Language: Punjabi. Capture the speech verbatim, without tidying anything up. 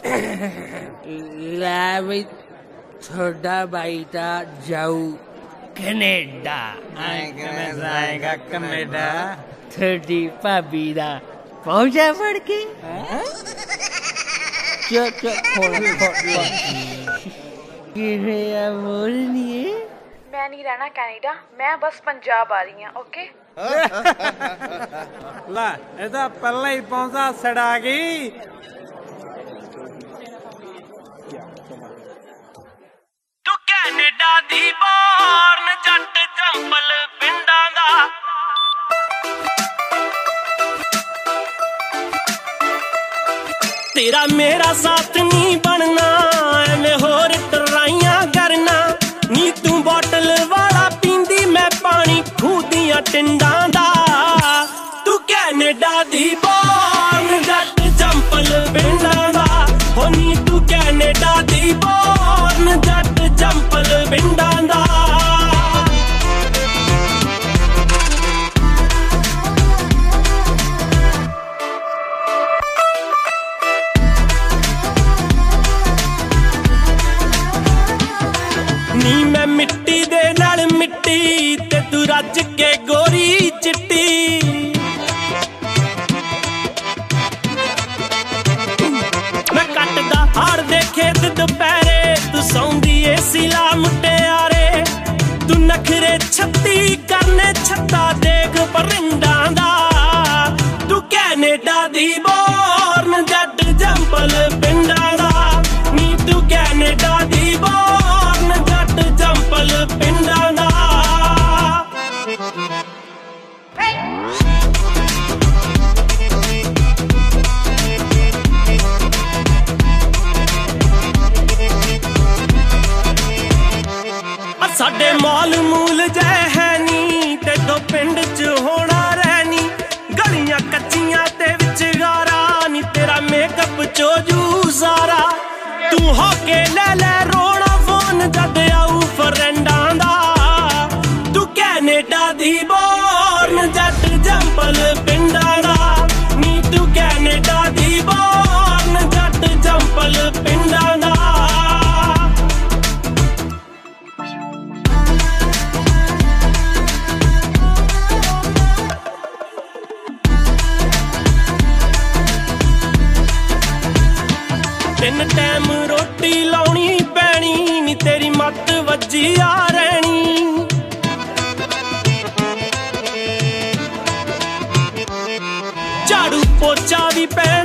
ਲੈ ਬਈ ਤੁਹਾਡਾ ਬਾਈ ਤਾਂ ਜਾਊ ਕੈਨੇਡਾ। ਐਂ ਕਿਵੇਂ ਜਾਏਗਾ ਕੈਨੇਡਾ? ਤੁਹਾਡੀ ਭਾਬੀ ਦਾ ਪਹੁੰਚਾ ਫੜ ਕੇ ਚੋ ਚੋ ਕਿਵੇਂ ਆ ਬੋਲਨੀਏ? ਮੈਂ ਨਹੀਂ ਰਹਿਣਾ ਕੈਨੇਡਾ, ਮੈਂ ਬਸ ਪੰਜਾਬ ਆ ਰਹੀ ਹਾਂ। ਓਕੇ ਲੈ ਇਹ ਤਾਂ ਪਹਿਲਾਂ ਹੀ ਪਹੁੰਚਾ ਸੜਾ ਗਈ। ਤੂੰ ਕੈਨੇਡਾ ਦੀ ਬੋਰਨ ਜੱਟ ਜੰਪਲ ਪਿੰਡਾਂ ਦਾ, ਤੇਰਾ ਮੇਰਾ ਸਾਥ ਨਹੀਂ ਬਣਨਾ, ਐਵੇਂ ਹੋਰ ਟਰਾਈਆਂ ਕਰਨਾ ਨੀ। ਤੂੰ ਬੋਟਲ ਵਾਲਾ ਪੀਂਦੀ, ਮੈਂ ਪਾਣੀ ਖੂਹ ਦੀਆਂ ਟਿੰਡਾਂ ਦਾ। ਤੂੰ ਕੈਨੇਡਾ ਦੀ ਬੋਰਨ ਜੱਟ ਜੰਪਲ ਪਿੰਡਾਂ ਦਾ, ਹੋ ਨੀ ਤੂੰ ਕੈਨੇਡਾ ਦੀ ਬੋਰਨ ਜੱਟ ਜੰਪਲ ਪਿੰਡਾਂ ਦਾ। ਨੀ ਮੈਂ ਮਿੱਟੀ ਦੇ ਨਾਲ ਮਿੱਟੀ ਤੇ ਤੂੰ ਰੱਜ ਕੇ ਗੋਰੀ ਚਿੱਟੀ। ਮੈਂ ਕੱਟਦਾ ਹਾਰ ਦੇ ਖੇਤ ਦੁਪਹਿਰੇ, ਤੂੰ ਸੌਂਦੀ ਏ ਸਿਲਾ ਮੁਟਿਆਰੇ। ਤੂੰ ਨਖਰੇ ਛੱਤੀ ਕਰਨੇ ਛੱਤਾ ਦੇਖ ਪਰਿੰਡਾਂ ਦਾ। ਤੂੰ ਕੈਨੇਡਾ ਦੀ ਬੋਰਨ ਜੱਟ ਜੰਪਲ ਪਿੰਡਾਂ ਦਾ, ਨੀ ਤੂੰ ਕੈਨੇਡਾ ਦੀ ਬੋਰਨ ਜੱਟ ਜੰਪਲ ਪਿੰਡਾਂ ਦਾ। ਸਾਡੇ ਮੌਲ ਮੂਲ ਜੈ ਹੈ ਨੀ, ਤੇ ਦੋ ਪਿੰਡ ਚ ਹੋਣਾ ਰਹਿਣੀ। ਗਲੀਆਂ ਕੱਚੀਆਂ ਤੇ ਵਿੱਚ ਗਾਰਾ ਨੀ, ਤੇਰਾ ਮੇਕਅਪ ਚੋਜੂ ਸਾਰਾ। ਤੂੰ ਹੋ ਕੇ ਲੈ ਲੈ ਰੋਣਾ ਫੋਨ ਜਦ ਆਊ ਫਰੈਂਡਾਂ ਦਾ। ਤੂੰ ਕੈਨੇਡਾ ਦੀ ਬੋਰਨ ਜੱਟ ਜੰਪਲ ਪਿੰਡਾਂ ਦਾ, ਨੀ ਤੂੰ ਕੈਨੇਡਾ ਦੀ ਬੋਰਨ ਜੱਟ ਜੰਪਲ ਪਿੰਡਾਂ ਦਾ। ਤਿੰਨ ਟਾਈਮ ਰੋਟੀ ਲਾਉਣੀ ਪੈਣੀ ਨੀ, ਤੇਰੀ ਮੱਤ ਵੱਜੀ ਆ ਰਹਿਣੀ। ਝਾੜੂ ਪੋਚਾ ਵੀ ਪੈ